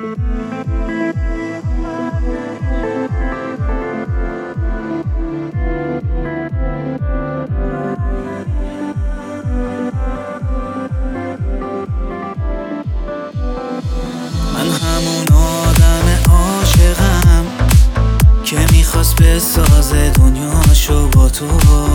من همون آدم عاشقم که میخواست بسازه دنیاشو با تو،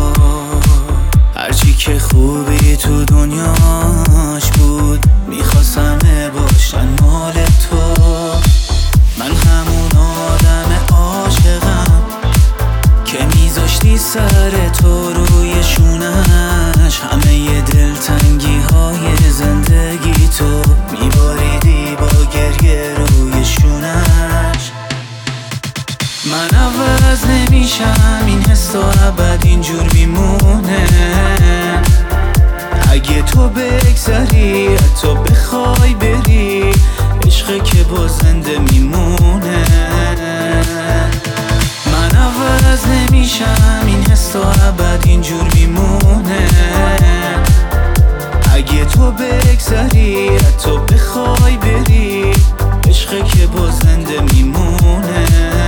هرچی که خوبی تو دنیاش بود میخواست همه باشن مال تو. من همون آدم عاشقم که میذاشتی سر تو روی شونش، همه دلتنگی های زندگی تو میباریدی با گریه روی شونش. من عوض نمیشم، این حس تا ابد اینجور میمونه. اگه تو بگذری حتی بخوای بری، عشقه که با زنده میمونه. من عوض نمیشم، این حس تا ابد اینجور میمونه. اگه تو بگذری حتی بخوای بری، عشقه که با زنده میمونه.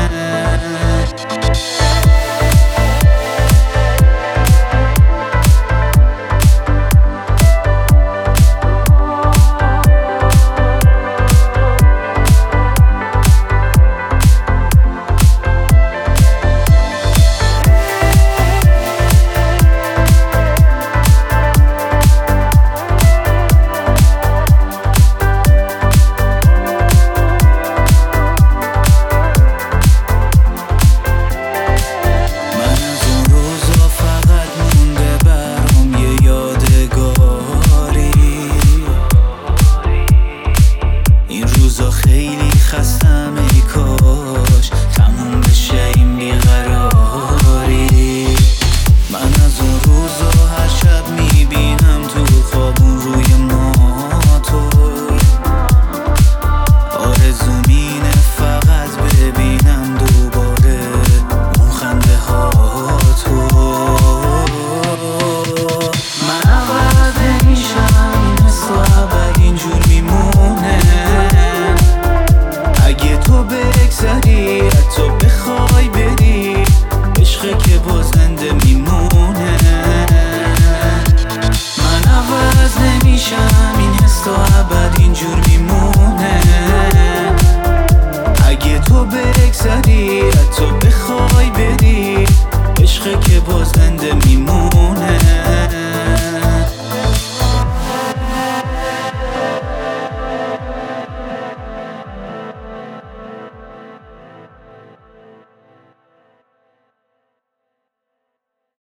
خیلی خستم، ای کاش تموم بشه این بیقراری. من از اون روزا هر شب میبینم تو خوابون روی ماتور. آرزوم اینه فقط ببینم دوباره اون خنده ها تو. من عوض نمیشم، این حس تا ابد اینجور میمونه. اگه تو بگذری حتی بخوای بری، عشقه که با زنده میمونه. من عوض نمیشم، این حس تا ابد اینجور میمونه. اگه تو بگذری حتی